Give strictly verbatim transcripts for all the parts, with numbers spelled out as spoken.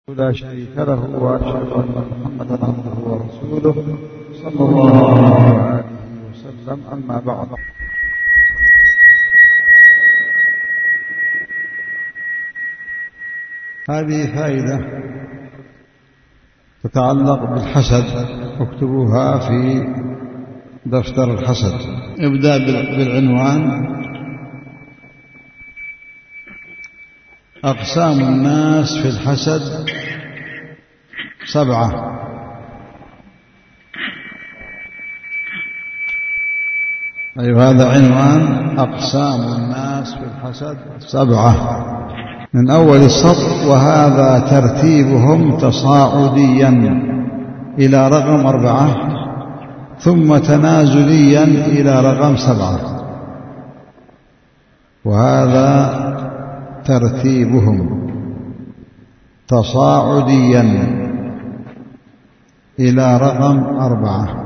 لا شريك له وأشهد أن محمدا عبده ورسوله صلى الله عليه وسلم. أما بعد، هذه فائدة تتعلق بالحسد، اكتبوها في دفتر الحسد. ابدأ بالعنوان: أقسام الناس في الحسد سبعة. أيوة، هذا عنوان: أقسام الناس في الحسد سبعة، من أول السطر: وهذا ترتيبهم تصاعديا إلى رقم أربعة، ثم تنازليا إلى رقم سبعة. وهذا ترتيبهم تصاعديا إلى رقم أربعة،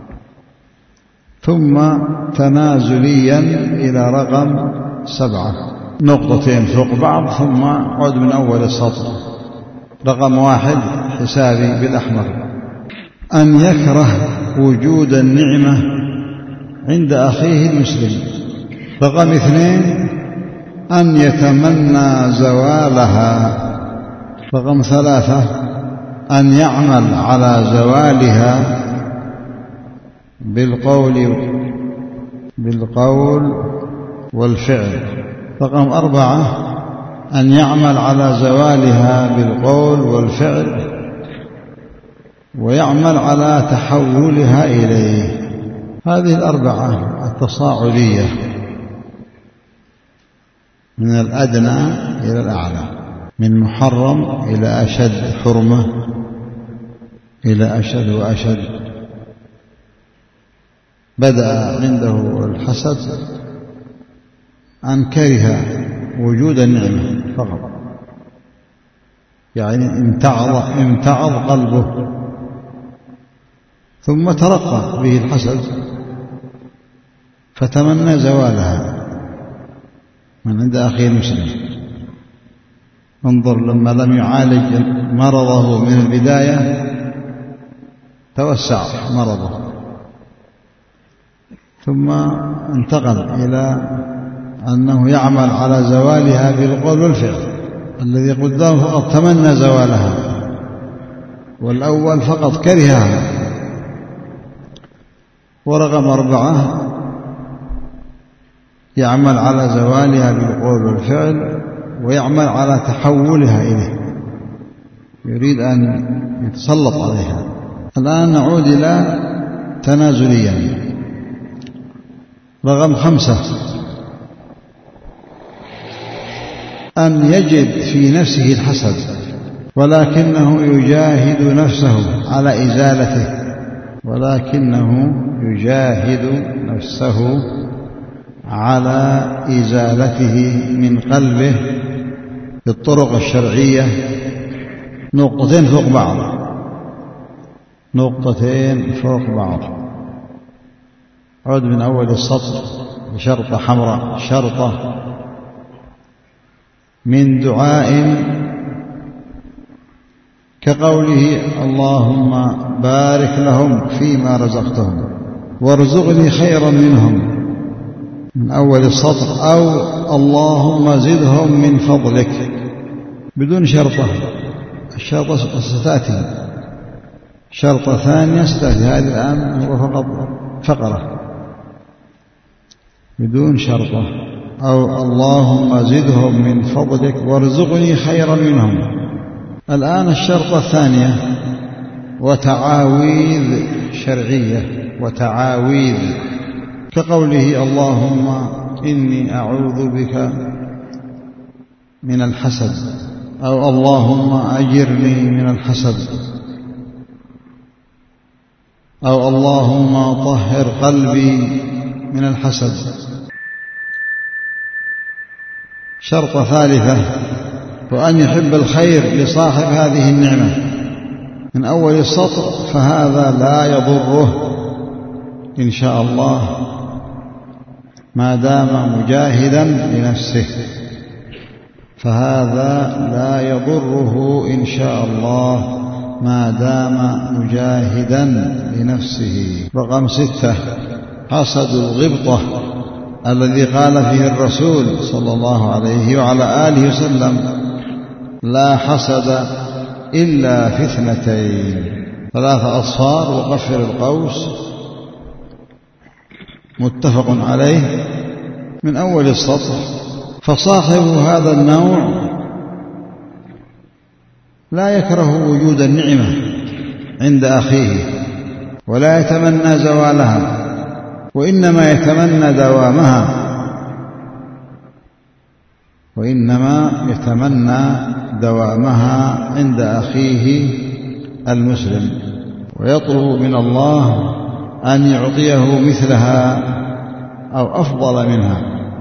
ثم تنازليا إلى رقم سبعة، نقطتين فوق بعض. ثم عد من أول السطر. رقم واحد حسابي بالأحمر: أن يكره وجود النعمة عند أخيه المسلم. رقم اثنين: أن يتمنى زوالها. رقم ثلاثة: أن يعمل على زوالها بالقول بالقول والفعل. رقم أربعة: أن يعمل على زوالها بالقول والفعل، ويعمل على تحولها إليه. هذه الأربعة التصاعدية من الأدنى إلى الأعلى، من محرم إلى أشد حرمة إلى أشد وأشد. بدأ عنده الحسد أن كره وجود النعمة فقط، يعني امتعض, امتعض قلبه، ثم ترقى به الحسد فتمنى زوالها من عند أخيه المسلم. انظر، لما لم يعالج مرضه من البداية توسع مرضه، ثم انتقل إلى أنه يعمل على زوالها بالقول والفعل. الذي قدامه فقط تمنى زوالها، والأول فقط كرهها. ورقم أربعة: يعمل على زوالها بالقول والفعل، ويعمل على تحولها إليه، يريد أن يتسلط عليها. الآن نعود إلى تنازليا. رقم خمسة: أن يجد في نفسه الحسد، ولكنه يجاهد نفسه على إزالته ولكنه يجاهد نفسه على إزالته من قلبه بالطرق الشرعية. نقطتين فوق بعض، نقطتين فوق بعض. عد من أول السطر بشرطة حمراء: شرطة من دعاء كقوله: اللهم بارك لهم فيما رزقتهم وارزقني خيرا منهم، من أول السطر. أو اللهم زدهم من فضلك، بدون شرطة. الشرطة ستأتي، شرطة ثانية ستأتي. هذه الآن هو فقط فقرة بدون شرطة. أو اللهم زدهم من فضلك وارزقني خيرا منهم. الآن الشرطة الثانية: وتعاويذ شرعية، وتعاويذ كقوله: اللهم إني أعوذ بك من الحسد، أو اللهم أجرني من الحسد، أو اللهم طهر قلبي من الحسد. شرطة ثالثة: وأن يحب الخير لصاحب هذه النعمة، من أول السطر. فهذا لا يضره إن شاء الله ما دام مجاهدا لنفسه، فهذا لا يضره إن شاء الله ما دام مجاهدا لنفسه. رقم ستة: حسد الغبطة الذي قال فيه الرسول صلى الله عليه وعلى آله وسلم: لا حسد إلا في اثنتين: ثلاثة أصفار وقفر القوس. متفق عليه. من أول السطر: فصاحب هذا النوع لا يكره وجود النعمة عند أخيه ولا يتمنى زوالها، وإنما يتمنى دوامها وإنما يتمنى دوامها عند أخيه المسلم، ويطلب من الله أن يعطيه مثلها أو أفضل منها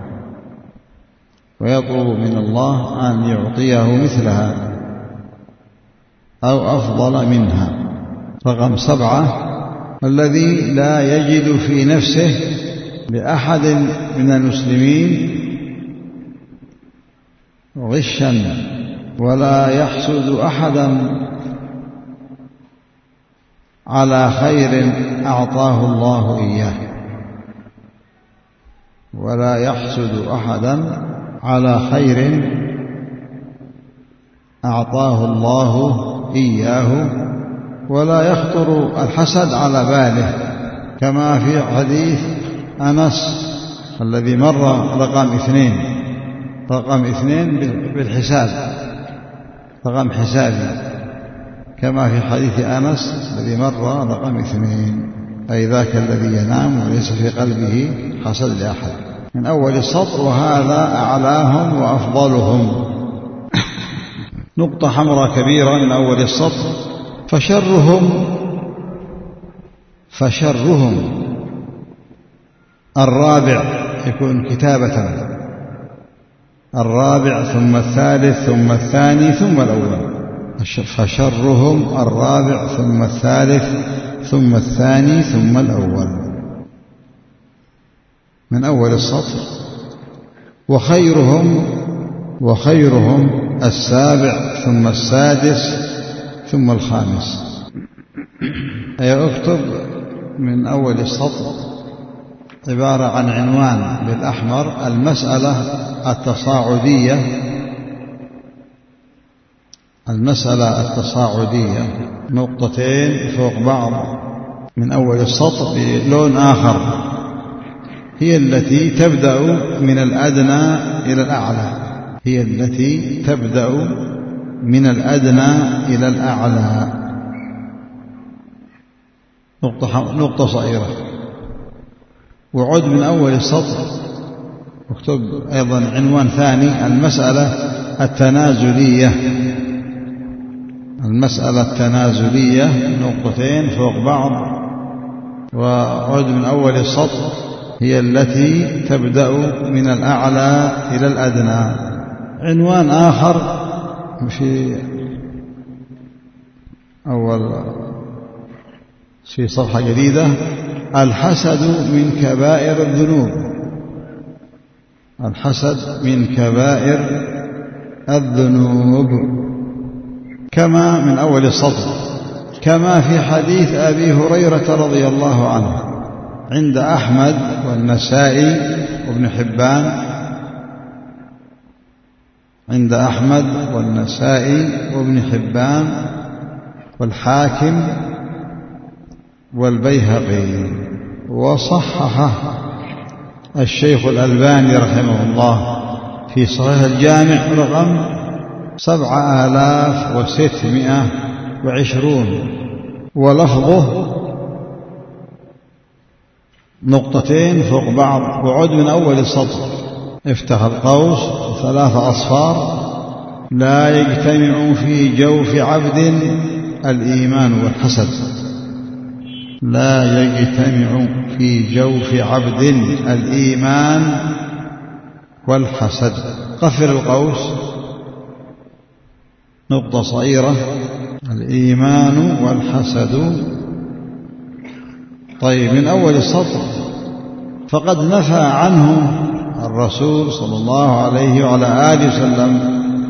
ويطلب من الله أن يعطيه مثلها أو أفضل منها. رقم سبعة: الذي لا يجد في نفسه لأحد من المسلمين غشا ولا يحسد أحدا على خير أعطاه الله إياه ولا يحسد أحدا على خير أعطاه الله إياه ولا يخطر الحسد على باله، كما في حديث أنس الذي مر رقم اثنين رقم اثنين بالحساب، رقم حسابي، كما في حديث أنس الذي مر رقم اثنين، أي ذاك الذي ينام وليس في قلبه حسد لأحد. من أول السطر: وهذا أعلاهم وأفضلهم. نقطة حمراء كبيرة من أول السطر: فشرهم فشرهم الرابع يكون كتابة، الرابع ثم الثالث ثم الثاني ثم الأول. فشرهم الرابع ثم الثالث ثم الثاني ثم الأول. من أول السطر: وخيرهم وخيرهم السابع ثم السادس ثم الخامس. أي اكتب من أول السطر عبارة عن عنوان بالأحمر: المسألة التصاعدية، المسألة التصاعدية، نقطتين فوق بعض من أول السطر بلون آخر، هي التي تبدأ من الأدنى إلى الأعلى، هي التي تبدأ من الأدنى إلى الأعلى. نقطة, نقطة صغيرة. وعد من أول السطر اكتب أيضا عنوان ثاني: المسألة التنازلية، المسألة التنازلية، نقطتين فوق بعض. وعد من أول السطر: هي التي تبدأ من الأعلى إلى الأدنى. عنوان آخر في أول في صفحة جديدة: الحسد من كبائر الذنوب، الحسد من كبائر الذنوب. كما من أول السطر: كما في حديث أبي هريرة رضي الله عنه عند أحمد والنسائي وابن حبان، عند أحمد والنسائي وابن حبان والحاكم والبيهقي، وصححه الشيخ الألباني رحمه الله في صحيح الجامع رقم سبعة آلاف وستمائة وعشرون. ولفظه نقطتين فوق بعض. وعد من أول السطر: افتح القوس ثلاثة أصفار: لا يجتمع في جوف عبد الإيمان والحسد، لا يجتمع في جوف عبد الإيمان والحسد. قفر القوس نقطة صغيرة: الإيمان والحسد. طيب، من أول السطر: فقد نفى عنه الرسول صلى الله عليه وعلى آله وسلم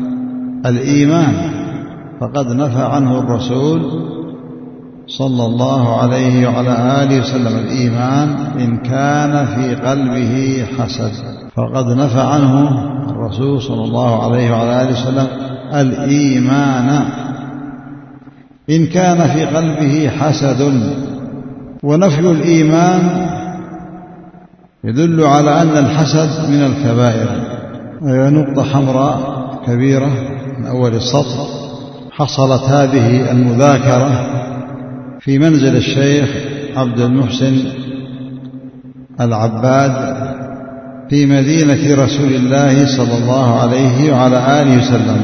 الإيمان فقد نفى عنه الرسول صلى الله عليه وعلى آله وسلم الإيمان إن كان في قلبه حسد، فقد نفى عنه الرسول صلى الله عليه وعلى آله وسلم الإيمان إن كان في قلبه حسد. ونفي الإيمان يدل على أن الحسد من الكبائر. نقطة حمراء كبيرة من أول السطر: حصلت هذه المذاكرة في منزل الشيخ عبد المحسن العباد في مدينة رسول الله صلى الله عليه وعلى آله وسلم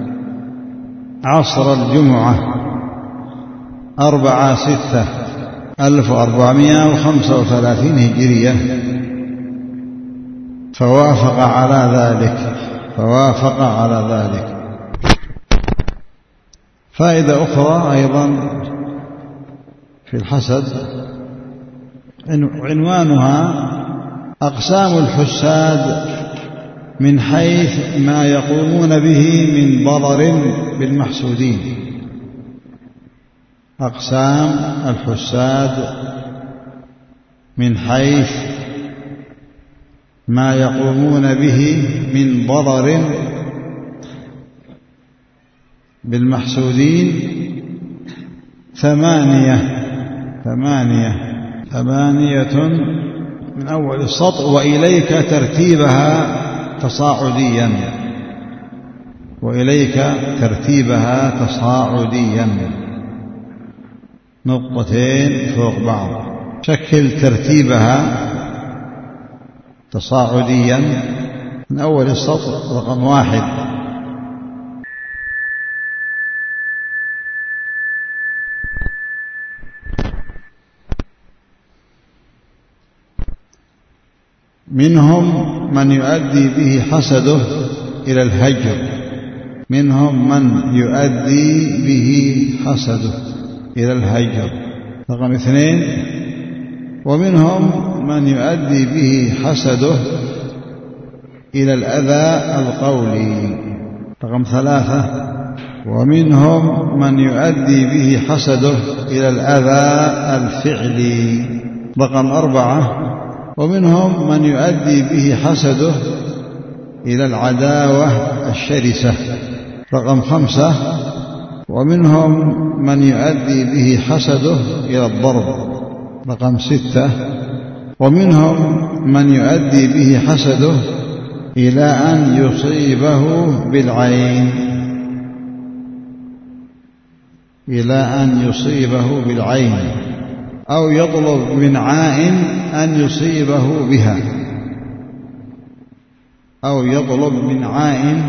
عصر الجمعة أربعة ستة ألف وأربعمائة وخمسة وثلاثين هجرية، فوافق على ذلك فوافق على ذلك. فائدة أخرى أيضا في الحسد عنوانها: أقسام الحساد من حيث ما يقومون به من ضرر بالمحسودين. أقسام الحساد من حيث ما يقومون به من ضرر بالمحسودين ثمانية ثمانية ثمانية من أول السطر: وإليك ترتيبها تصاعديا وإليك ترتيبها تصاعديا نقطتين فوق بعض. شكل ترتيبها تصاعديا من أول السطر رقم واحد: منهم من يؤدي به حسده إلى الهجر منهم من يؤدي به حسده إلى الهجر رقم اثنين: ومنهم من يؤدي به حسده إلى الأذى القولي رقم ثلاثة: ومنهم من يؤدي به حسده إلى الأذى الفعلي رقم أربعة: ومنهم من يؤدي به حسده إلى العداوة الشرسة رقم خمسة: ومنهم من يؤدي به حسده إلى الضرب رقم ستة: ومنهم من يؤدي به حسده إلى أن يصيبه بالعين إلى أن يصيبه بالعين أو يطلب من عائن أن يصيبه بها أو يطلب من عائن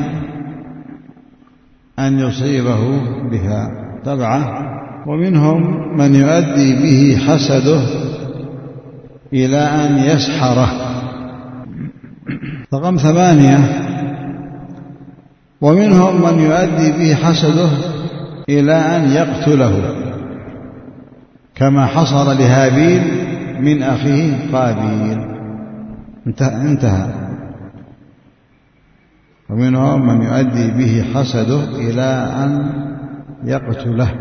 أن يصيبه بها تبعة: ومنهم من يؤدي به حسده إلى أن يسحره رقم ثمانية: ومنهم من يؤدي به حسده إلى أن يقتله كما حصل لهابيل من أخيه قابيل. انتهى. ومنهم من يؤدي به حسده إلى أن يقتله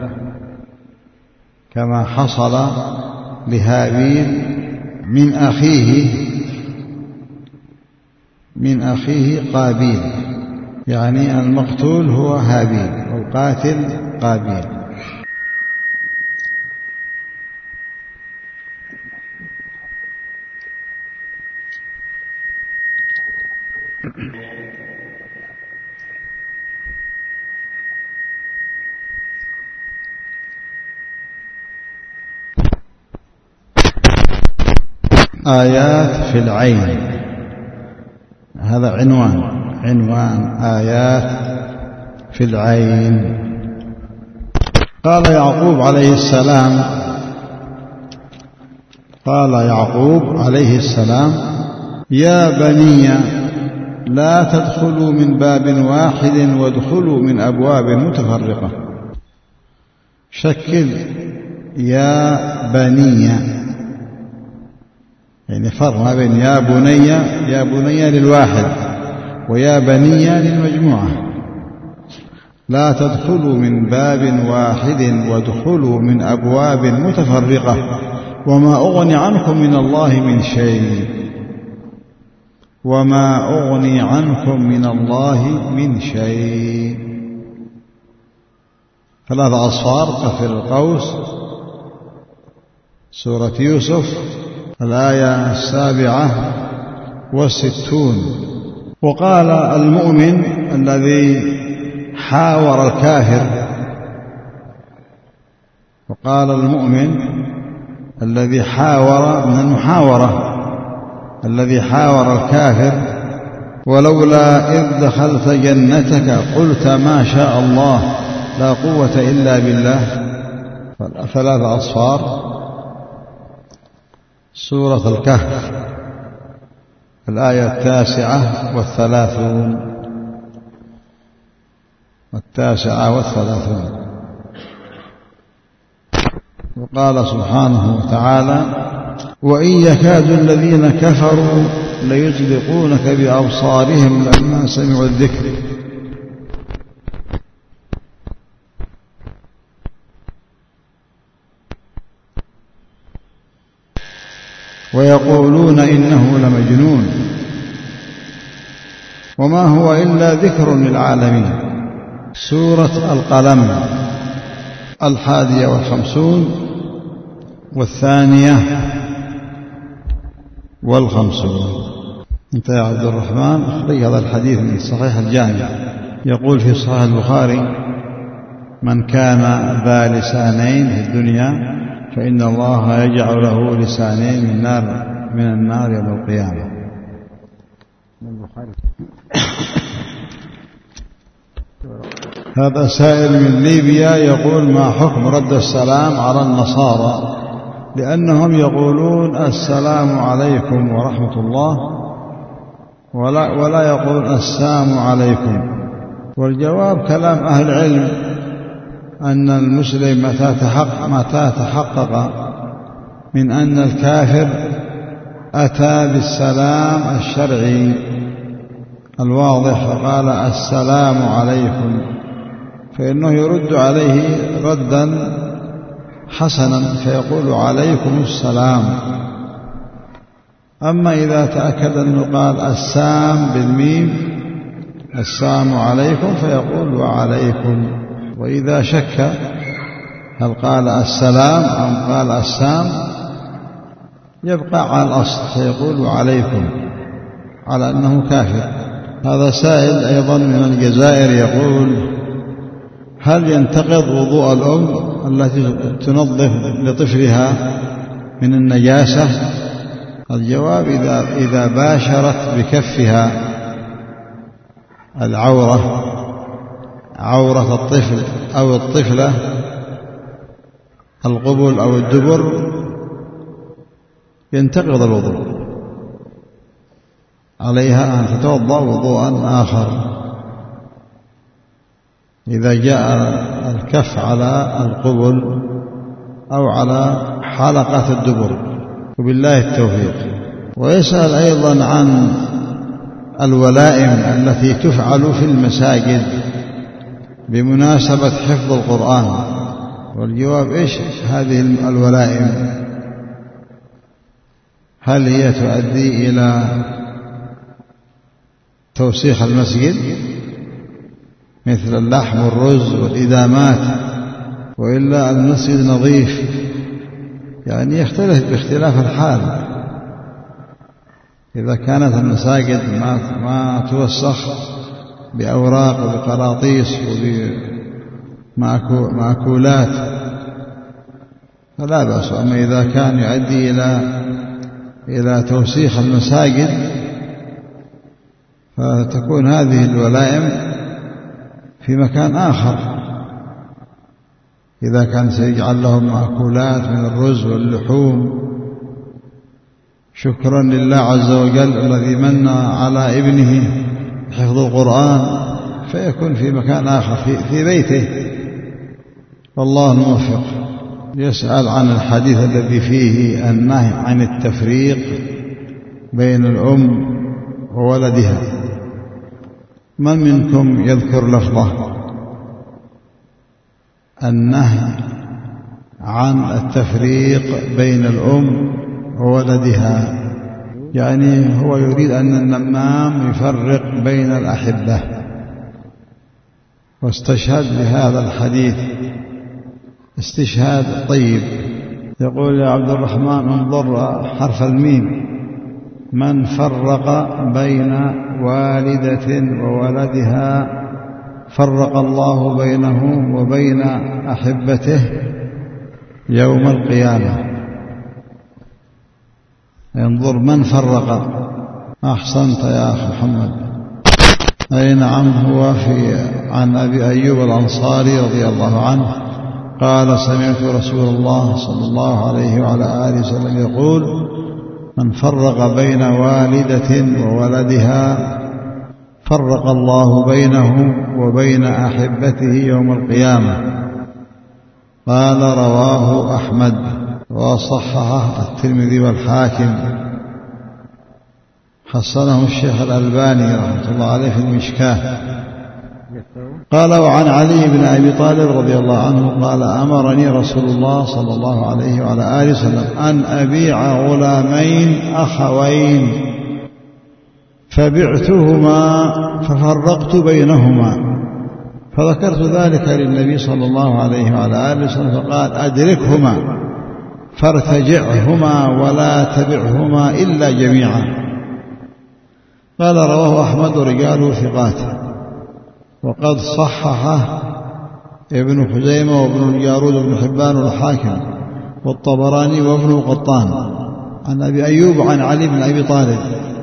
كما حصل لهابيل من أخيه من أخيه قابيل، يعني المقتول هو هابيل والقاتل قابيل. آيات في العين، هذا عنوان عنوان آيات في العين. قال يعقوب عليه السلام قال يعقوب عليه السلام: يا بني لا تدخلوا من باب واحد وادخلوا من أبواب متفرقة. شكل يا بني، يعني فرق ما بين يا بني يا بني للواحد ويا بني للمجموعة. لا تدخلوا من باب واحد وادخلوا من أبواب متفرقة وما أغني عنكم من الله من شيء وما أغني عنكم من الله من شيء. ثلاث أصفار قفل القوس، سورة يوسف الآية السابعة والستون. وقال المؤمن الذي حاور الكافر وقال المؤمن الذي حاور من المحاورة الذي حاور الكافر: ولولا إذ دخلت جنتك قلت ما شاء الله لا قوة إلا بالله. ثلاث أصفار، سورة الكهف الآية التاسعة والثلاثون التاسعة والثلاثون. وقال سبحانه وتعالى: وإن يكاد الذين كفروا ليزلقونك بأبصارهم لما سمعوا الذكر ويقولون إنه لمجنون وما هو إلا ذكر للعالمين. سورة القلم الحادية والخمسون والثانية والخمسون. انت يا عبد الرحمن أخرج هذا الحديث من صحيح الجامع. يقول في صحيح البخاري: من كان ذا لسانين في الدنيا فإن الله يجعل له لسانين من النار من النار يوم القيامة. هذا سائل من ليبيا يقول: ما حكم رد السلام على النصارى لأنهم يقولون السلام عليكم ورحمة الله ولا, ولا يقولون السلام عليكم؟ والجواب كلام أهل العلم أن المسلم متى تحقق, متى تحقق من أن الكافر أتى بالسلام الشرعي الواضح فقال السلام عليكم فإنه يرد عليه ردا حسنا فيقول عليكم السلام. أما إذا تأكد أنه قال السام بالميم السلام عليكم فيقول وعليكم. وإذا شك هل قال السلام أم قال السام يبقى على الأصل فيقول وعليكم على أنه كافر. هذا سائل أيضا من الجزائر يقول: هل ينتقض وضوء الأم التي تنظف لطفلها من النجاسة؟ الجواب: إذا, إذا باشرت بكفها العورة عورة الطفل أو الطفلة القبل أو الدبر ينتقض الوضوء، عليها أن تتوضأ وضوءا آخر. إذا جاء الكف على القبل أو على حلقة الدبر. وبالله التوفيق. ويسأل أيضا عن الولائم التي تفعل في المساجد بمناسبة حفظ القرآن. والجواب: إيش هذه الولائم؟ هل هي تؤدي إلى توسيخ المسجد مثل اللحم والرز والإدامات، وإلا المسجد نظيف؟ يعني يختلف باختلاف الحال. إذا كانت المساجد ما, ما توسخ بأوراق وبقراطيس وبمأكولات فلا بأس. أما إذا كان يؤدي إلى إلى توسيخ المساجد فتكون هذه الولائم في مكان آخر. إذا كان سيجعل لهم مأكولات من الرز واللحوم شكرا لله عز وجل الذي من على ابنه حفظ القرآن، فيكون في مكان آخر في, في بيته. والله الموفق. يسأل عن الحديث الذي فيه النهي عن التفريق بين الأم وولدها. من منكم يذكر لفظه؟ النهي عن التفريق بين الأم وولدها، يعني هو يريد أن النمام يفرق بين الأحبة، واستشهد بهذا الحديث استشهاد طيب. يقول يا عبد الرحمن انظر حرف الميم: من فرق بين والدة وولدها فرق الله بينه وبين أحبته يوم القيامة. انظر من فرق. أحسنت يا أخي محمد. أي نعم، هو في عن أبي أيوب الأنصاري رضي الله عنه قال: سمعت رسول الله صلى الله عليه وعلى آله وسلم يقول: من فرق بين والدة وولدها فرق الله بينه وبين أحبته يوم القيامة. قال: رواه أحمد وصححه الترمذي والحاكم، حسنه الشيخ الألباني رحمة الله عليه في المشكاة. قال: وعن علي بن أبي طالب رضي الله عنه قال: أمرني رسول الله صلى الله عليه وعلى آله وسلم أن أبيع غلامين أخوين، فبعتهما ففرقت بينهما، فذكرت ذلك للنبي صلى الله عليه وعلى آله وسلم فقال: أدركهما فارتجعهما ولا تبعهما إلا جميعا. قال: رواه أحمد ورجاله ثقات، وقد صححه ابن خزيمة وابن الجارود وابن حبان والحاكم والطبراني وابن قطان عن أبي أيوب عن علي بن أبي طالب.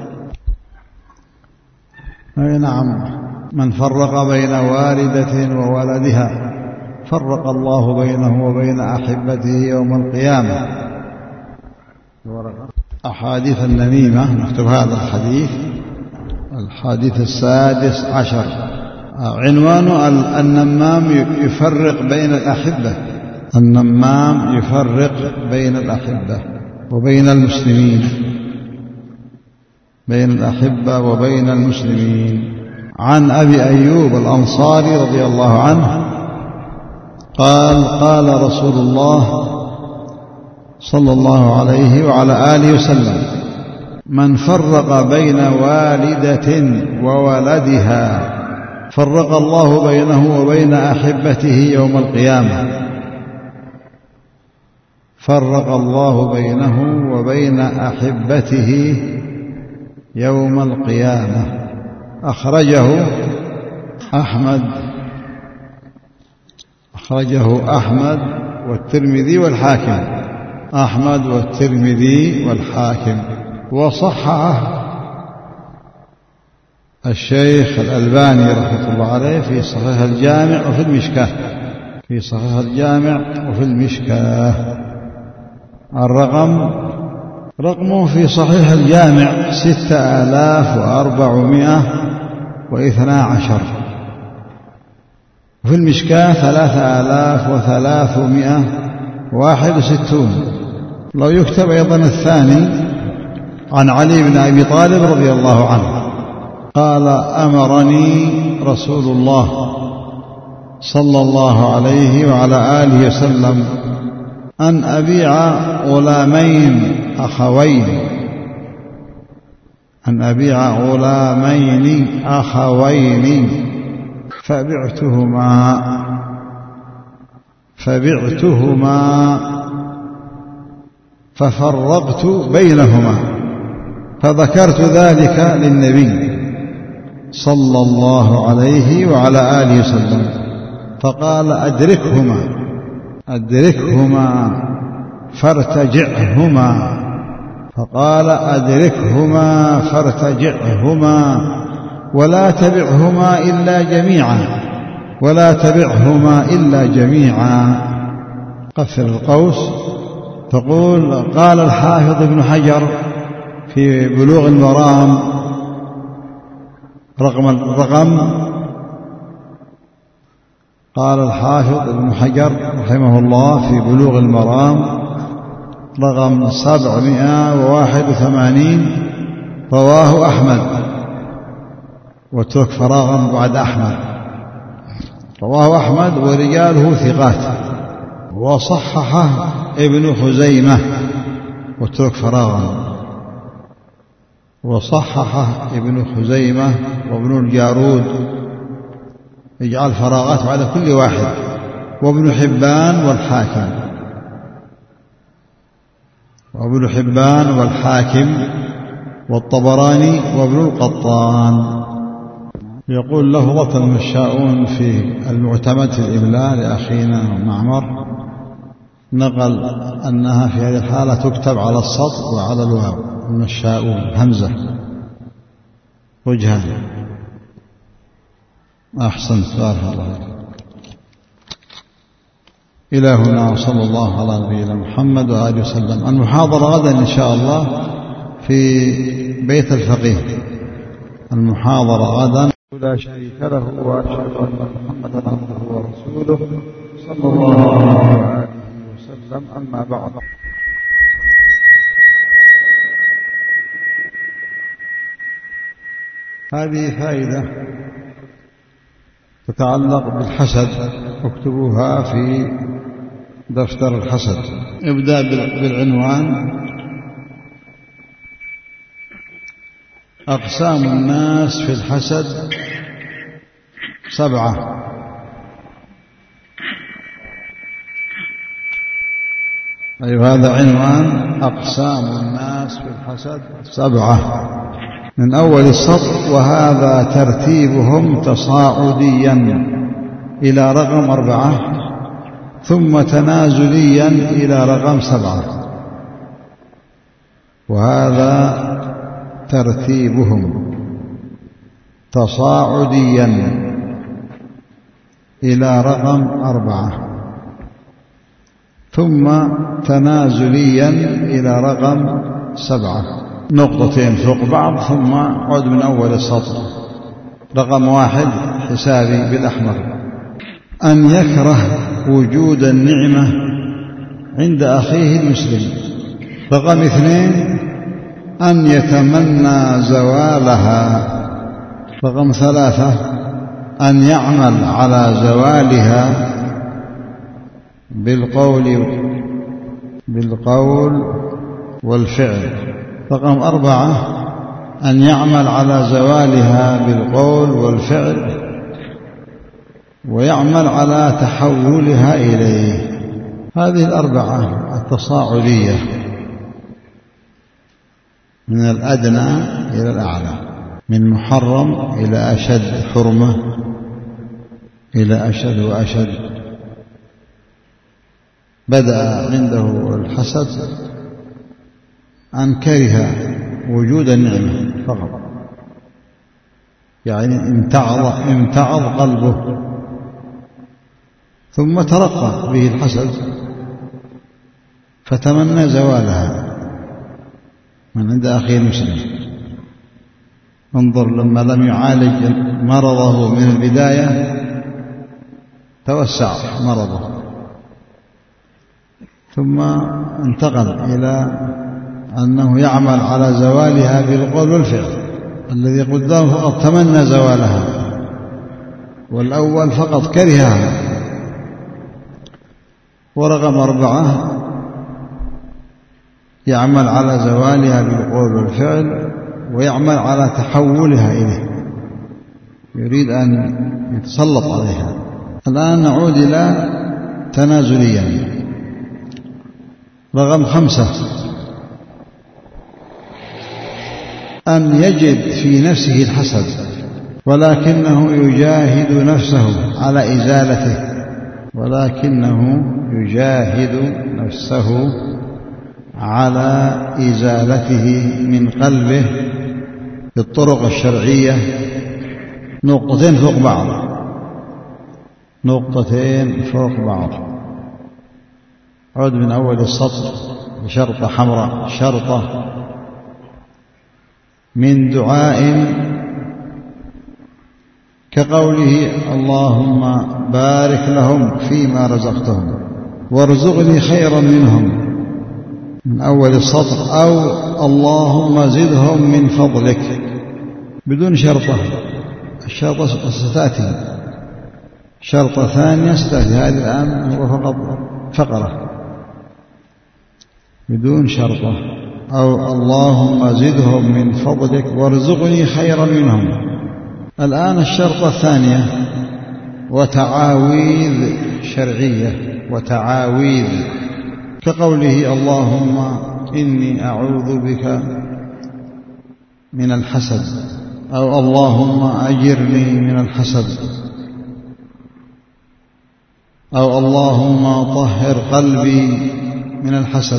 أي نعم، من فرق بين والدة وولدها فرق الله بينه وبين أحبته يوم القيامة. أحاديث النميمة، نكتب هذا الحديث، الحديث السادس عشر، عنوان: النمام يفرق بين الأحبة. النمام يفرق بين الأحبة وبين المسلمين، بين الأحبة وبين المسلمين. عن أبي أيوب الأنصاري رضي الله عنه قال: قال رسول الله صلى الله عليه وعلى آله وسلم: من فرق بين والدة وولدها فرق الله بينه وبين أحبته يوم القيامة. فرق الله بينه وبين أحبته يوم القيامة. أخرجه أحمد أخرجه أحمد والترمذي والحاكم. أحمد والترمذي والحاكم، وصححه الشيخ الألباني رحمة الله عليه في صحيح الجامع وفي المشكاة في صحيح الجامع وفي المشكاة. الرقم رقمه في صحيح الجامع ستة آلاف وأربعمائة واثنى عشر، وفي المشكاة ثلاثة آلاف وثلاثمائة واحد وستون. لو يكتب أيضا الثاني: عن علي بن أبي طالب رضي الله عنه قال: أمرني رسول الله صلى الله عليه وعلى آله وسلم أن أبيع غلامين أخوين أن أبيع غلامين أخوين فبعتهما فبعتهما ففرقت بينهما، فذكرت ذلك للنبي صلى الله عليه وعلى آله وسلم فقال: أدركهما أدركهما فارتجعهما فقال: أدركهما فارتجعهما ولا تبعهما إلا جميعا ولا تبعهما إلا جميعا. قفل القوس. تقول: قال الحافظ ابن حجر في بلوغ المرام رقم الرقم قال الحافظ ابن حجر رحمه الله في بلوغ المرام رقم سبعمائة وواحد وثمانين: رواه أحمد، واترك فراغا بعد أحمد. رواه أحمد ورجاله ثقات، وصححه ابن خزيمة واترك فراغا، وصححه ابن خزيمة وابن الجارود، اجعل فراغات بعد كل واحد، وابن حبان والحاكم، وابن حبان والحاكم والطبراني وابن القطان. يقول لفظة المشاؤون في المعتمد في الإملاء لأخينا معمر، نقل أنها في هذه الحالة تكتب على السطر وعلى الواو، المشاؤون همزة وجهان. أحسنت، بارك الله. إلى هنا، وصلى الله على نبينا محمد وآله وسلم. المحاضرة غدا إن شاء الله في بيت الفقيه، المحاضرة غدا. لا شريك له، وأشهد أن محمدا عبده ورسوله صلى الله عليه وسلم. أما بعد، هذه فائدة تتعلق بالحسد، اكتبوها في دفتر الحسد. ابدأ بالعنوان: أقسام الناس في الحسد سبعة. أيوة، هذا عنوان: أقسام الناس في الحسد سبعة، من أول السطر: وهذا ترتيبهم تصاعديا إلى رقم أربعة، ثم تنازليا إلى رقم سبعة. وهذا ترتيبهم تصاعديا إلى رقم أربعة، ثم تنازليا إلى رقم سبعة، نقطتين فوق بعض. ثم عد من أول السطر. رقم واحد حسابي بالأحمر: أن يكره وجود النعمة عند أخيه المسلم. رقم اثنين: أن يتمنى زوالها. رقم ثلاثة: أن يعمل على زوالها بالقول بالقول والفعل. رقم أربعة: أن يعمل على زوالها بالقول والفعل، ويعمل على تحولها إليه. هذه الأربعة التصاعدية من الأدنى إلى الأعلى، من محرم إلى أشد حرمة إلى أشد وأشد. بدأ عنده الحسد أن كره وجود النعمة فقط، يعني امتعض, امتعض قلبه، ثم ترقى به الحسد فتمنى زوالها من عند أخيه المسلم. انظر، لما لم يعالج مرضه من البداية توسع مرضه، ثم انتقل إلى أنه يعمل على زوالها بالقول والفعل. الذي قدامه فقط تمنى زوالها، والأول فقط كرهها. ورقم أربعة: يعمل على زوالها بالقول والفعل، ويعمل على تحولها إليه، يريد أن يتسلط عليها. الآن نعود إلى تنازليا. رقم خمسة: أن يجد في نفسه الحسد، ولكنه يجاهد نفسه على إزالته ولكنه يجاهد نفسه على إزالته من قلبه بالطرق الشرعية. نقطتين فوق بعض، نقطتين فوق بعض. عد من أول السطر بشرطة حمراء: شرطة من دعاء كقوله: اللهم بارك لهم فيما رزقتهم وارزقني خيرا منهم، من أول السطر. أو اللهم زدهم من فضلك، بدون شرطة، الشرطة ستأتي. شرطة ثانية ستأتي هذه الآن هو فقط فقرة بدون شرطة. أو اللهم زدهم من فضلك وارزقني خيرا منهم. الآن الشرطة الثانية وتعاويذ شرعية، وتعاويذ كقوله اللهم إني أعوذ بك من الحسد، أو اللهم أجرني من الحسد، أو اللهم طهر قلبي من الحسد.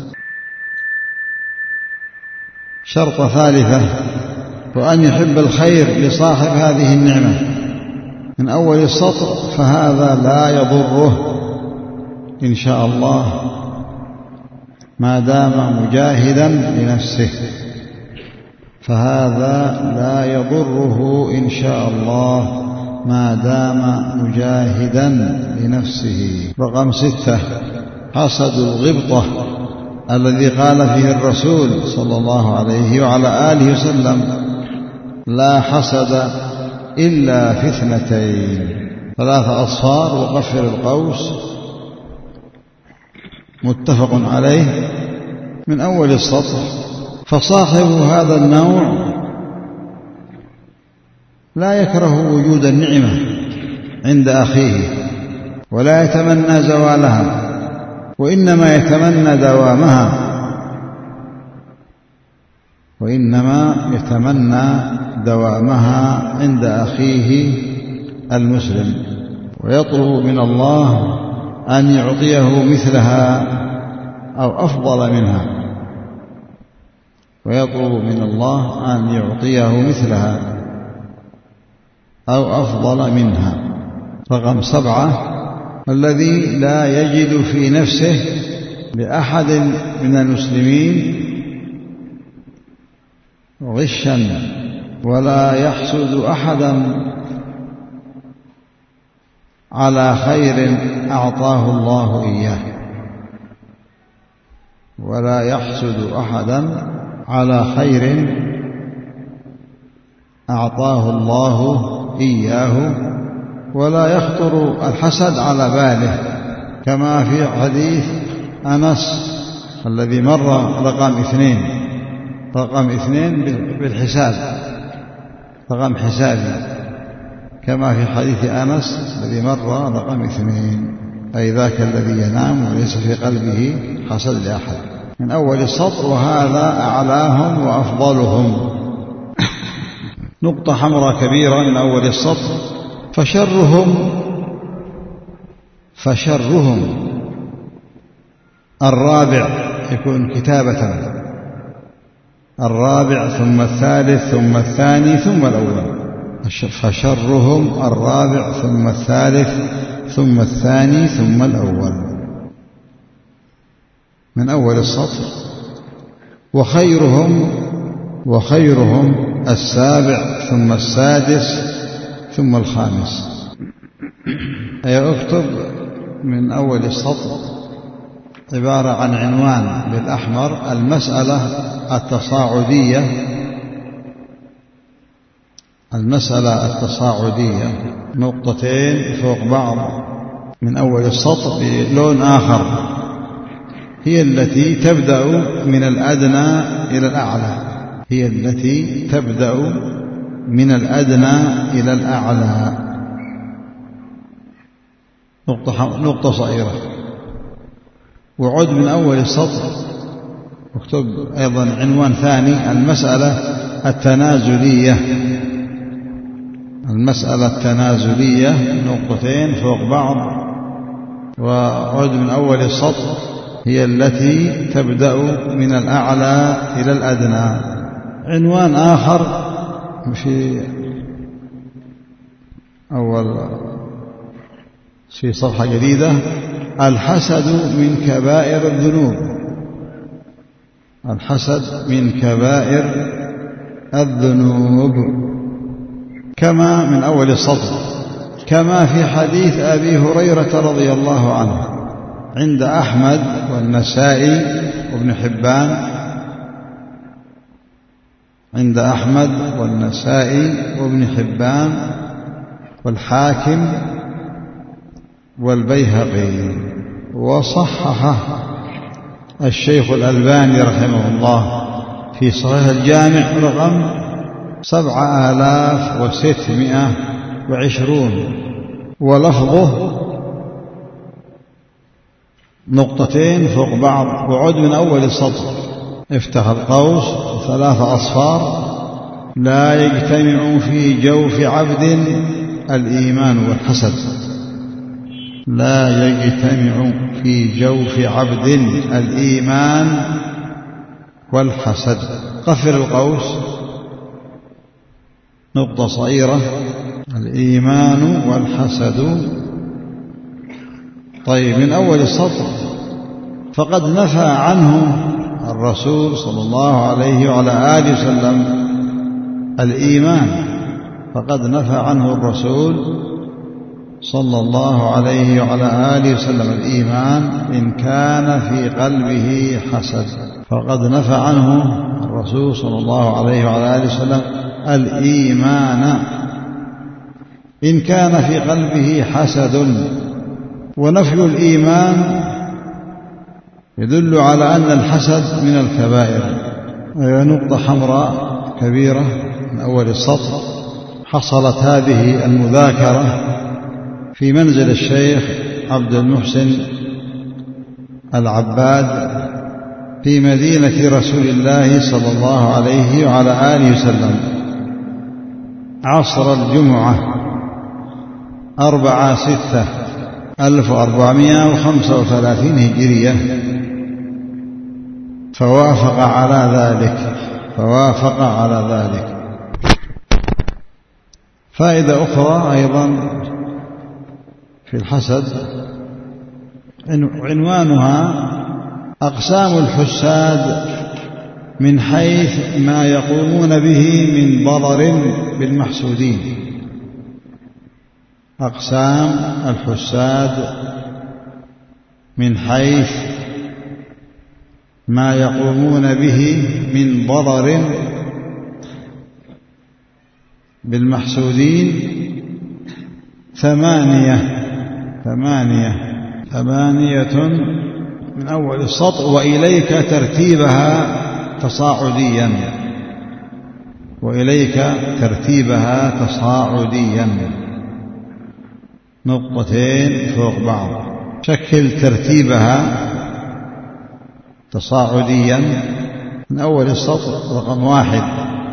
شرطة ثالثة وأن يحب الخير لصاحب هذه النعمة من أول السطر، فهذا لا يضره إن شاء الله ما دام مجاهدا لنفسه، فهذا لا يضره إن شاء الله ما دام مجاهدا لنفسه. رقم ستة حسد الغبطة الذي قال فيه الرسول صلى الله عليه وعلى آله وسلم لا حسد إلا في اثنتين، ثلاثة أصفار وقفر القوس، متفق عليه من أول السطر. فصاحب هذا النوع لا يكره وجود النعمة عند أخيه ولا يتمنى زوالها، وإنما يتمنى دوامها، وإنما يتمنى دوامها عند أخيه المسلم، ويطلب من الله أن يعطيه مثلها أو أفضل منها، ويطلب من الله أن يعطيه مثلها أو أفضل منها. رقم سبعة الذي لا يجد في نفسه لأحد من المسلمين غشا ولا يحسد أحدا على خير أعطاه الله إياه، ولا يحسد أحدا على خير أعطاه الله إياه، ولا يخطر الحسد على باله، كما في حديث أنس الذي مر رقم اثنين رقم اثنين بالحساب، رقم حسابي، كما في حديث أنس الذي مر رقم اثنين، أي ذاك الذي ينام وليس في قلبه حسد لأحد، من أول السطر. وهذا أعلاهم وأفضلهم. نقطة حمراء كبيرة من أول السطر فشرهم فشرهم الرابع يكون كتابة، الرابع ثم الثالث ثم الثاني ثم الأول. فشرهم الرابع ثم الثالث ثم الثاني ثم الأول من أول السطر. وخيرهم وخيرهم السابع ثم السادس ثم الخامس. أي اكتب من أول السطر عبارة عن عنوان بالأحمر المسألة التصاعدية، المسألة التصاعدية، نقطتين فوق بعض من أول السطر بلون آخر، هي التي تبدأ من الأدنى إلى الأعلى، هي التي تبدأ من الأدنى إلى الأعلى. نقطة, نقطة صغيرة. وعد من أول السطر اكتب أيضا عنوان ثاني المسألة التنازلية، المسألة التنازلية، نقطتين فوق بعض. وعد من أول السطر هي التي تبدأ من الأعلى إلى الأدنى. عنوان آخر في أول في صفحة جديدة الحسد من كبائر الذنوب، الحسد من كبائر الذنوب، كما من أول السطر، كما في حديث أبي هريرة رضي الله عنه عند أحمد والنسائي وابن حبان، عند أحمد والنسائي وابن حبان والحاكم والبيهقي. وصححه الشيخ الألباني رحمه الله في صحيح الجامع رقم سبعة آلاف وستمائة وعشرون، ولفظه نقطتين فوق بعض وعد من أول السطر: افتح القوس ثلاث أصفار: لا يجتمع في جوف عبد الإيمان والحسد. لا يجتمع في جوف عبد الإيمان والحسد. قفل القوس نقطة صغيرة: الإيمان والحسد. طيب، من أول السطر: فقد نفى عنه الرسول صلى الله عليه وعلى آله وسلم الإيمان. فقد نفى عنه الرسول صلى الله عليه وعلى آله وسلم الإيمان إن كان في قلبه حسد. فقد نفى عنه الرسول صلى الله عليه وعلى آله وسلم الإيمان إن كان في قلبه حسد. ونفي الإيمان يدل على أن الحسد من الكبائر. نقطة حمراء كبيرة من أول السطر: حصلت هذه المذاكرة في منزل الشيخ عبد المحسن العباد في مدينة رسول الله صلى الله عليه وعلى آله وسلم عصر الجمعة أربعة ستة ألف وأربعمائة وخمسة وثلاثين هجرية، فوافق على ذلك فوافق على ذلك. فائدة أخرى أيضا في الحسد عنوانها: أقسام الحساد من حيث ما يقومون به من ضرر بالمحسودين. أقسام الحساد من حيث ما يقومون به من ضرر بالمحسودين ثمانية ثمانية ثمانية من أول السطر: وإليك ترتيبها تصاعديا وإليك ترتيبها تصاعديا. نقطتين فوق بعض: شكل ترتيبها تصاعديا من أول السطر رقم واحد.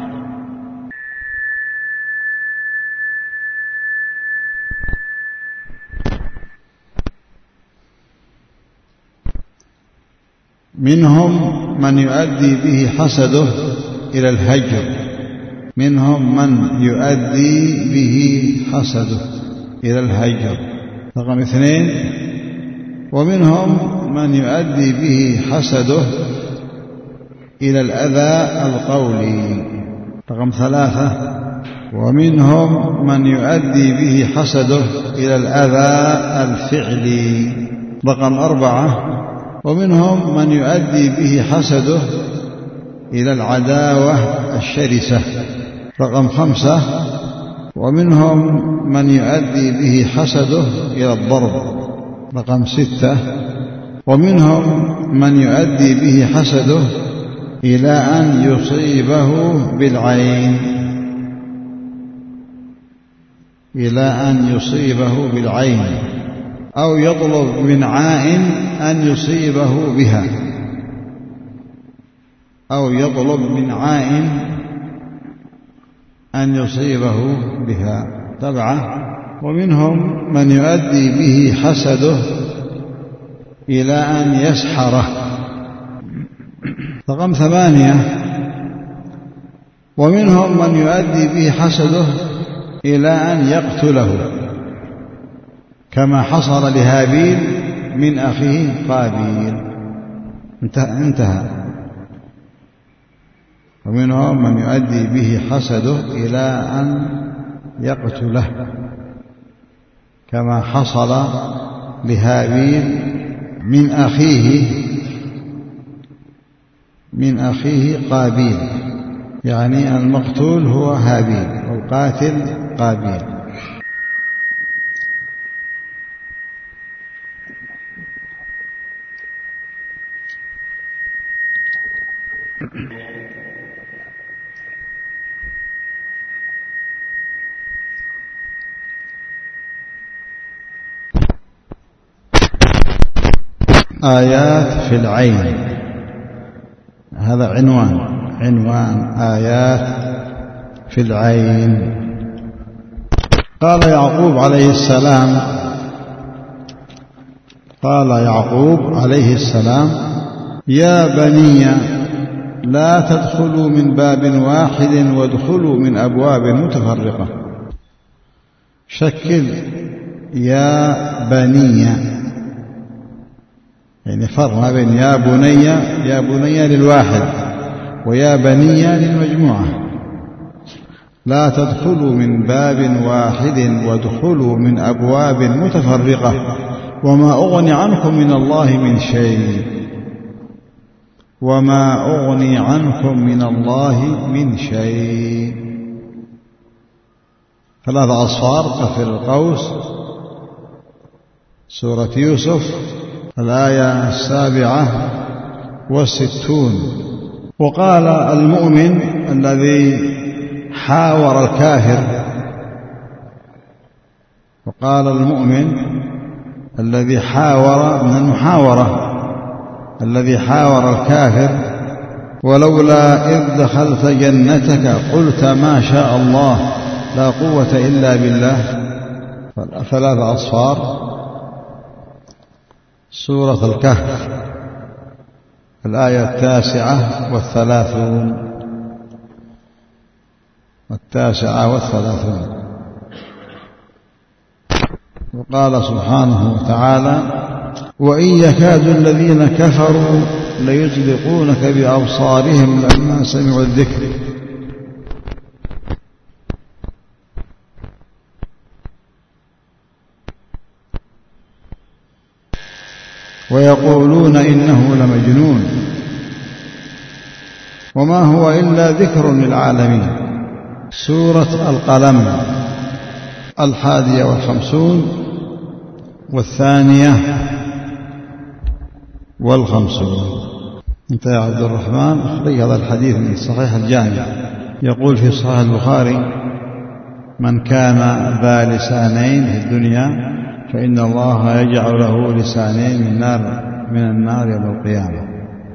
منهم من يؤدي به حسده إلى الهجر منهم من يؤدي به حسده إلى الهجر. رقم اثنين: ومنهم من يؤدي به حسده إلى الأذى القولي. رقم ثلاثة: ومنهم من يؤدي به حسده إلى الأذى الفعلي. رقم أربعة: ومنهم من يؤدي به حسده إلى العداوة الشرسة. رقم خمسة: ومنهم من يؤدي به حسده إلى الضرب. رقم ستة: ومنهم من يؤدي به حسده إلى أن يصيبه بالعين إلى أن يصيبه بالعين أو يطلب من عائن أن يصيبه بها أو يطلب من عائن أن يصيبه بها. سبعة: ومنهم من يؤدي به حسده إلى أن يسحره. رقم ثمانية: ومنهم من يؤدي به حسده إلى أن يقتله، كما حصل لهابيل من أخيه قابيل. انتهى. ومنهم من يؤدي به حسده إلى أن يقتله، كما حصل لهابيل من أخيه من أخيه قابيل، يعني المقتول هو هابيل والقاتل قابيل. آيات في العين، هذا عنوان عنوان آيات في العين. قال يعقوب عليه السلام قال يعقوب عليه السلام يا بني لا تدخلوا من باب واحد وادخلوا من أبواب متفرقة. شكل يا بني، يعني فرق ما بين يا بني يا بني للواحد ويا بني للمجموعة. لا تدخلوا من باب واحد وادخلوا من أبواب متفرقة وما أغني عنكم من الله من شيء وما أغني عنكم من الله من شيء. ثلاثة أصفار قفل القوس، سورة يوسف الآية السابعة والستون. وقال المؤمن الذي حاور الكافر وقال المؤمن الذي حاور من المحاورة الذي حاور الكافر ولولا إذ دخلت جنتك قلت ما شاء الله لا قوة إلا بالله. ثلاث أصفار، سورة الكهف الآية التاسعة والثلاثون والتاسعة والثلاثون. وقال سبحانه وتعالى وإن يكاد الذين كفروا ليزلقونك بأبصارهم لما سمعوا الذكر ويقولون إنه لمجنون وما هو إلا ذكر للعالمين. سورة القلم الحادية والخمسون والثانية والخمسون. انت يا عبد الرحمن أخرج هذا الحديث من صحيح الجامع. يقول في صحيح البخاري من كان ذا لسانين في الدنيا فإن الله يجعل له لسانين من النار من النار يوم القيامة.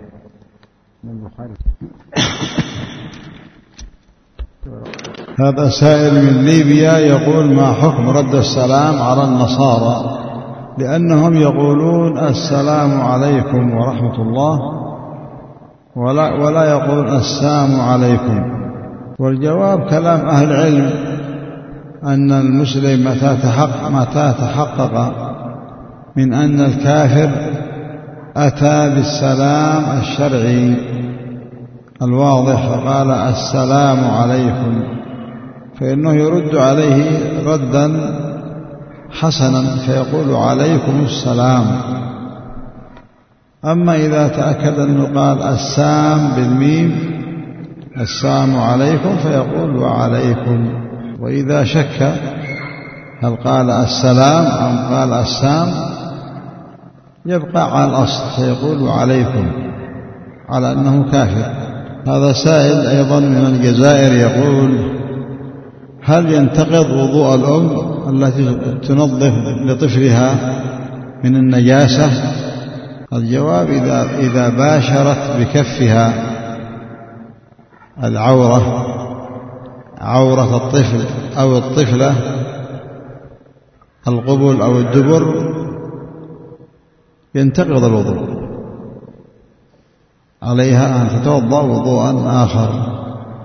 هذا سائل من ليبيا يقول ما حكم رد السلام على النصارى لأنهم يقولون السلام عليكم ورحمة الله ولا, ولا يقولون السلام عليكم. والجواب كلام أهل العلم أن المسلم متى تحقق, متى تحقق من أن الكافر أتى بالسلام الشرعي الواضح فقال السلام عليكم فإنه يرد عليه ردا حسنا فيقول عليكم السلام. أما إذا تأكد أنه قال السام بالميم السلام عليكم فيقول وعليكم. وإذا شك هل قال السلام أم قال السام يبقى على الأصل فيقول وعليكم على أنه كافر. هذا سائل أيضا من الجزائر يقول هل ينتقض وضوء الأم التي تنظف لطفلها من النجاسة؟ الجواب إذا, إذا باشرت بكفها العورة عورة الطفل أو الطفلة القبل أو الدبر ينتقض الوضوء، عليها أن تتوضأ وضوءا آخر.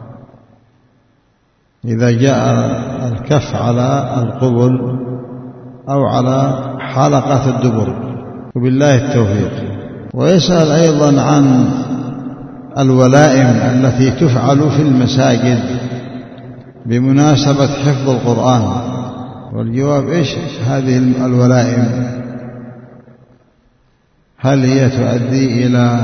إذا جاء الكف على القبل أو على حلقة الدبر. وبالله التوفيق. ويسأل أيضا عن الولائم التي تفعل في المساجد بمناسبة حفظ القرآن. والجواب إيش هذه الولائم؟ هل هي تؤدي إلى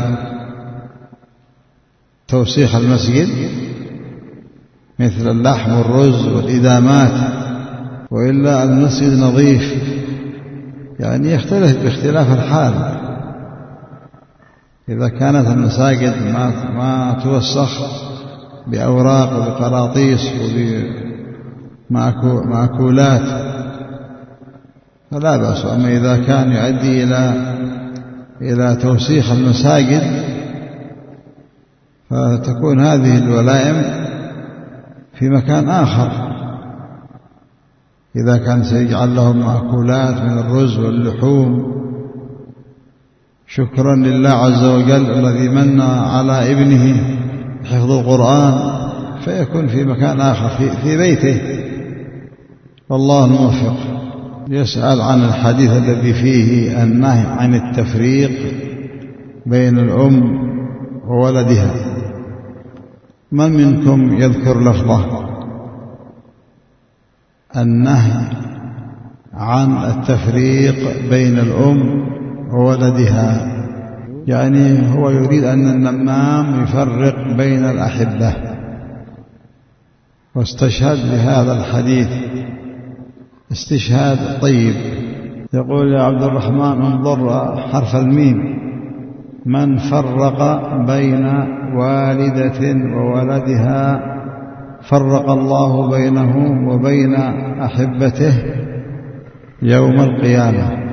توسيخ المسجد مثل اللحم والرز والإدامات وإلا المسجد نظيف؟ يعني يختلف باختلاف الحال. إذا كانت المساجد ما, ما توسخ بأوراق وبقراطيس وبمأكولات فلا بأس. أما إذا كان يؤدي إلى إلى توسيخ المساجد فتكون هذه الولائم في مكان آخر. إذا كان سيجعل لهم مأكولات من الرز واللحوم شكرا لله عز وجل الذي من على ابنه حفظ القرآن، فيكون في مكان آخر في, في بيته، والله الموفق. يسأل عن الحديث الذي فيه النهي عن التفريق بين الأم وولدها. من منكم يذكر لفظه النهي عن التفريق بين الأم وولدها؟ يعني هو يريد أن النمام يفرق بين الأحبة، واستشهد بهذا الحديث استشهاد طيب. يقول يا عبد الرحمن انظر حرف الميم: من فرق بين والدة وولدها فرق الله بينه وبين أحبته يوم القيامة.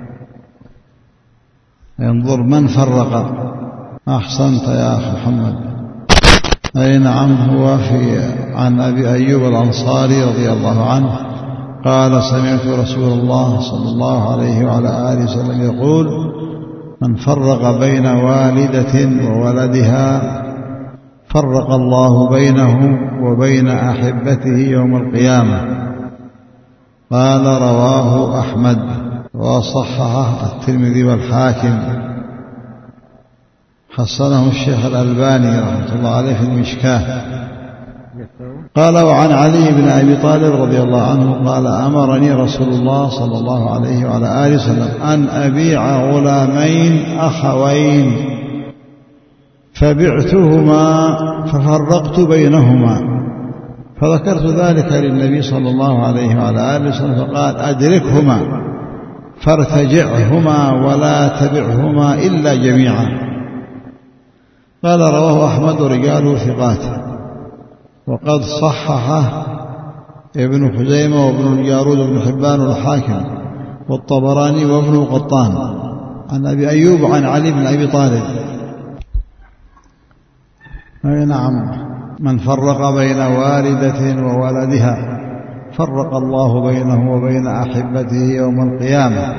ينظر من فرق. أحسنت يا أخي محمد. أي نعم، هو في عن أبي أيوب الأنصاري رضي الله عنه قال: سمعت رسول الله صلى الله عليه وعلى آله وسلم يقول: من فرق بين والدة وولدها فرق الله بينه وبين أحبته يوم القيامة. قال: رواه أحمد وصححه الترمذي والحاكم، حسنه الشيخ الألباني رحمة الله عليه في المشكاة. قال: وعن علي بن أبي طالب رضي الله عنه قال: أمرني رسول الله صلى الله عليه وعلى آله وسلم أن أبيع غلامين أخوين فبعتهما ففرقت بينهما، فذكرت ذلك للنبي صلى الله عليه وعلى آله وسلم فقال: أدركهما فارتجعهما ولا تبعهما إلا جميعا. قال: رواه أحمد ورجاله ثقات، وقد صححه ابن خزيمة وابن الجارود وابن حبان والحاكم والطبراني وابن قطان عن أبي أيوب عن علي بن أبي طالب. أي نعم، من فرق بين والدة وولدها فرق الله بينه وبين أحبته يوم القيامة.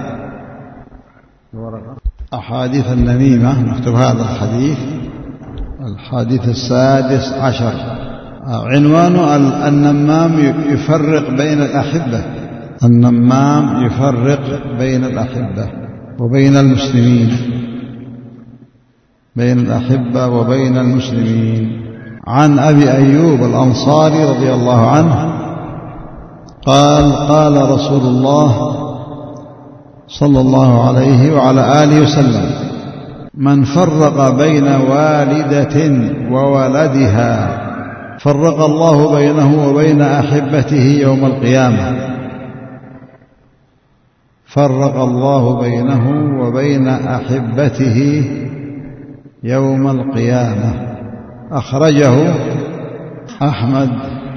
أحاديث النميمة، نكتب هذا الحديث، الحديث السادس عشر، عنوان: النمام يفرق بين الأحبة. النمام يفرق بين الأحبة وبين المسلمين، بين الأحبة وبين المسلمين. عن أبي أيوب الأنصاري رضي الله عنه قال: قال رسول الله صلى الله عليه وعلى آله وسلم: من فرق بين والدة وولدها فرق الله بينه وبين أحبته يوم القيامة. فرق الله بينه وبين أحبته يوم القيامة. أخرجه أحمد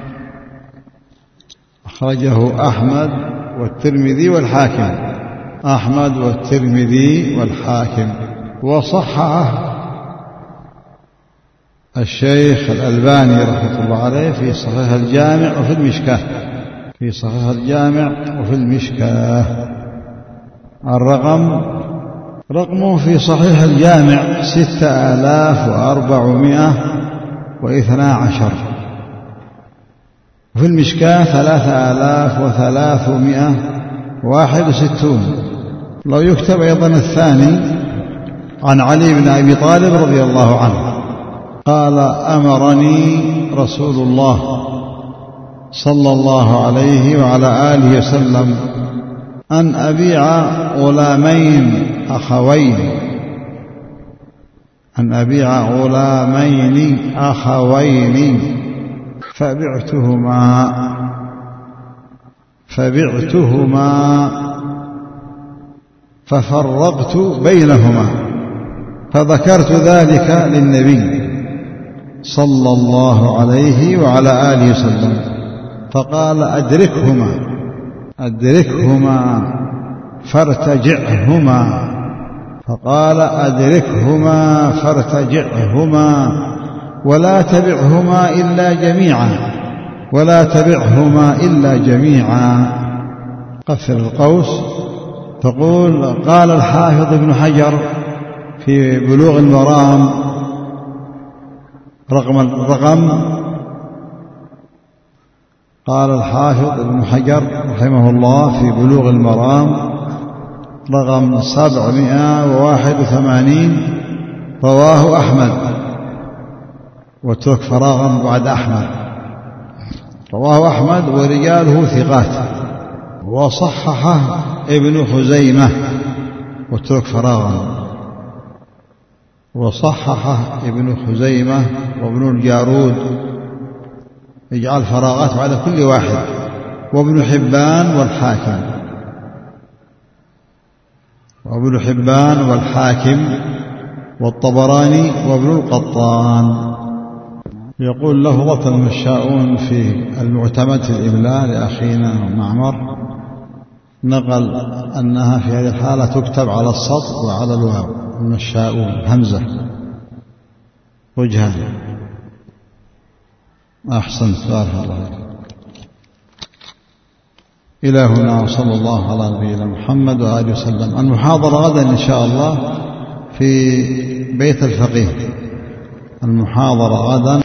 أخرجه أحمد والترمذي والحاكم. أحمد والترمذي والحاكم، وصححه الشيخ الألباني رحمة الله عليه في صحيح الجامع وفي المشكاة في صحيح الجامع وفي المشكاة. الرقم رقمه في صحيح الجامع ستة آلاف وأربعمائة واثنى عشر، وفي المشكاة ثلاثة آلاف وثلاثمائة واحد وستون. لو يكتب أيضا الثاني عن علي بن أبي طالب رضي الله عنه قال: أمرني رسول الله صلى الله عليه وعلى آله وسلم أن أبيع غلامين أخوين أن أبيع غلامين أخوين فبعتهما فبعتهما ففرقت بينهما. فذكرت ذلك للنبي صلى الله عليه وعلى آله وسلم، فقال أدركهما أدركهما فارتجعهما فقال أدركهما فارتجعهما ولا تبعهما إلا جميعا ولا تبعهما إلا جميعا. قفل القوس. تقول قال الحافظ ابن حجر في بلوغ المرام رقم الرقم قال الحافظ ابن حجر رحمه الله في بلوغ المرام رقم سبعمائة وواحد وثمانين رواه أحمد، واترك فراغا بعد أحمد. رواه أحمد ورجاله ثقات، وصححه ابن خزيمة، واترك فراغا. وصححه ابن خزيمة وابن الجارود، اجعل فراغات بعد كل واحد، وابن حبان والحاكم وابن حبان والحاكم والطبراني وابن القطان. يقول لفظة المشاؤون في المعتمد في الإملاء لأخينا معمر، نقل أنها في هذه الحالة تكتب على السطر وعلى الواو، المشاؤون همزة وجهان. أحسنت، بارك الله. إلى هنا، وصلى الله على نبينا محمد وآله وسلم. المحاضرة غدا إن شاء الله في بيت الفقيه، المحاضرة غدا.